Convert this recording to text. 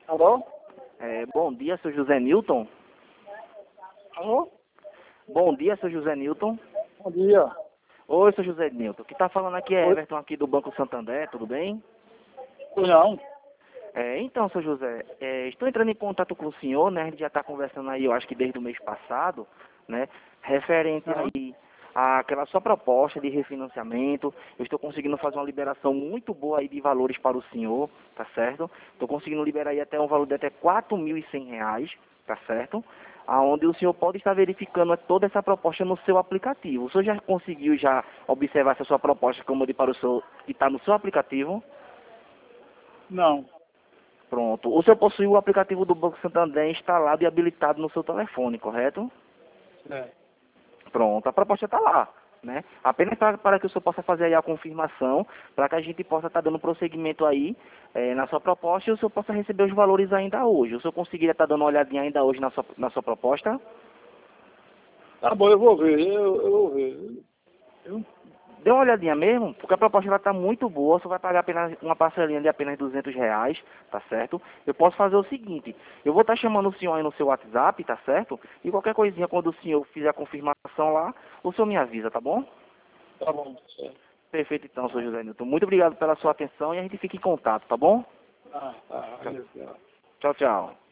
Alô? Bom dia, seu José Newton. Alô? Bom dia, seu José Newton. Bom dia. Oi, seu José Newton. O que está falando aqui é Oi. Everton aqui do Banco Santander, tudo bem? Não. Então, seu José, estou entrando em contato com o senhor, né? A gente já está conversando aí, eu acho que desde o mês passado, né? Referente Não. aí àquela sua proposta de refinanciamento. Eu estou conseguindo fazer uma liberação muito boa aí de valores para o senhor, tá certo? Estou conseguindo liberar aí até um valor de até R$ 4.100, tá certo? Aonde o senhor pode estar verificando toda essa proposta no seu aplicativo. O senhor já conseguiu já observar essa sua proposta como de para o senhor que está no seu aplicativo? Não. Pronto. O senhor possui o aplicativo do Banco Santander instalado e habilitado no seu telefone, correto? É. Pronto. A proposta está lá, né? Apenas para que o senhor possa fazer aí a confirmação, para que a gente possa estar dando prosseguimento aí na sua proposta e o senhor possa receber os valores ainda hoje. O senhor conseguiria estar dando uma olhadinha ainda hoje na sua proposta? Tá bom, eu vou ver. Eu vou ver. Eu- Dê uma olhadinha mesmo, porque a proposta está muito boa, você vai pagar apenas uma parcelinha de apenas R$ 200, tá certo? Eu posso fazer o seguinte, eu vou estar chamando o senhor aí no seu WhatsApp, tá certo? E qualquer coisinha, quando o senhor fizer a confirmação lá, o senhor me avisa, tá bom? Tá bom, certo. Perfeito então, senhor José Nilton. Muito obrigado pela sua atenção e a gente fica em contato, tá bom? Tá. Tchau, Legal. tchau. Tchau.